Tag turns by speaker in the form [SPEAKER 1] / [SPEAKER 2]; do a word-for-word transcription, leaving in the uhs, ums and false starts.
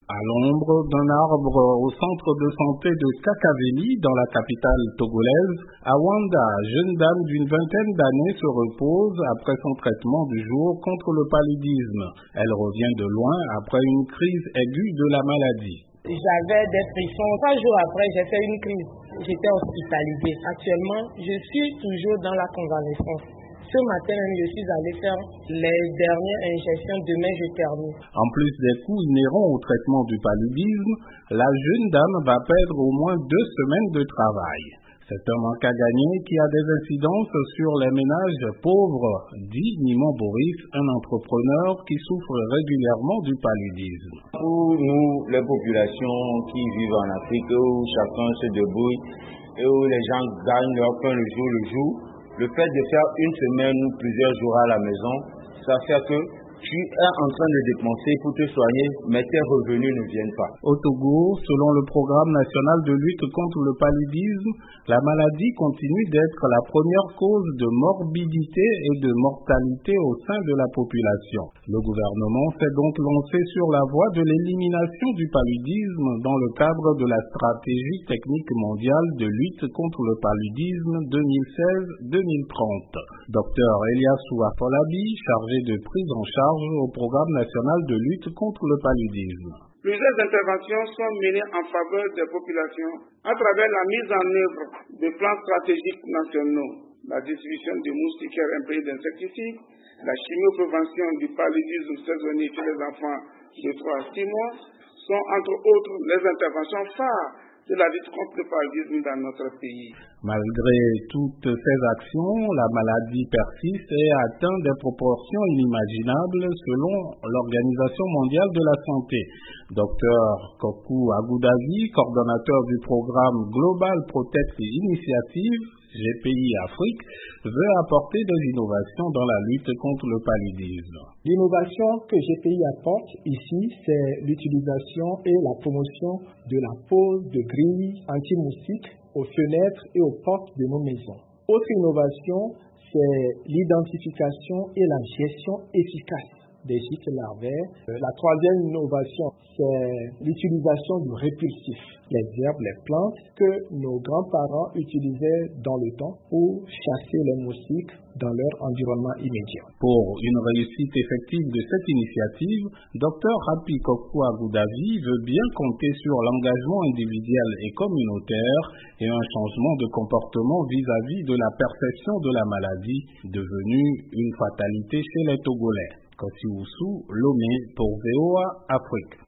[SPEAKER 1] À l'ombre d'un arbre au centre de santé de Kakaveli, dans la capitale togolaise, Awanda, jeune dame d'une vingtaine d'années, se repose après son traitement du jour contre le paludisme. Elle revient de loin après une crise aiguë de la maladie.
[SPEAKER 2] J'avais des frissons. Trois jours après, j'ai fait une crise. J'étais hospitalisée. Actuellement, je suis toujours dans la convalescence. Ce matin, je suis allée faire les dernières injections. Demain, je termine.
[SPEAKER 1] En plus des coûts inhérents au traitement du paludisme, la jeune dame va perdre au moins deux semaines de travail. C'est un manque à gagner qui a des incidences sur les ménages pauvres, dit Nimon Boris, un entrepreneur qui souffre régulièrement du paludisme.
[SPEAKER 3] Pour nous, les populations qui vivent en Afrique, où chacun se débrouille et où les gens gagnent leur pain le jour le jour, le fait de faire une semaine ou plusieurs jours à la maison, ça fait que tu es en train de dépenser pour te soigner, mais tes revenus ne viennent pas.
[SPEAKER 1] Au Togo, selon le programme national de lutte contre le paludisme, la maladie continue d'être la première cause de morbidité et de mortalité au sein de la population. Le gouvernement s'est donc lancé sur la voie de l'élimination du paludisme dans le cadre de la stratégie technique mondiale de lutte contre le paludisme deux mille seize deux mille trente. Docteur Eliassou Afolabi, chargé de prise en charge au programme national de lutte contre le paludisme.
[SPEAKER 4] Plusieurs interventions sont menées en faveur des populations à travers la mise en œuvre de plans stratégiques nationaux, la distribution de moustiquaires imprégnés d'insecticides, la chimioprévention du paludisme saisonnier chez les enfants de trois à six mois, sont entre autres les interventions phares de la lutte contre le paludisme dans notre pays.
[SPEAKER 1] Malgré toutes ces actions, la maladie persiste et atteint des proportions inimaginables selon l'Organisation mondiale de la santé. Docteur Kokou Agoudavi, coordonnateur du programme Global Protect Initiative, G P I Afrique, veut apporter des innovations dans la lutte contre le paludisme.
[SPEAKER 5] L'innovation que G P I apporte ici, c'est l'utilisation et la promotion de la pose de grilles anti-moustiques aux fenêtres et aux portes de nos maisons. Autre innovation, c'est l'identification et la gestion efficace des gîtes larvaires. La troisième innovation, c'est l'utilisation du répulsif, les herbes, les plantes que nos grands-parents utilisaient dans le temps pour chasser les moustiques dans leur environnement immédiat.
[SPEAKER 1] Pour une réussite effective de cette initiative, Docteur Hapi Kokou Agoudavi veut bien compter sur l'engagement individuel et communautaire et un changement de comportement vis-à-vis de la perception de la maladie devenue une fatalité chez les Togolais. Kossi Oussou, Lomé pour V O A Afrique.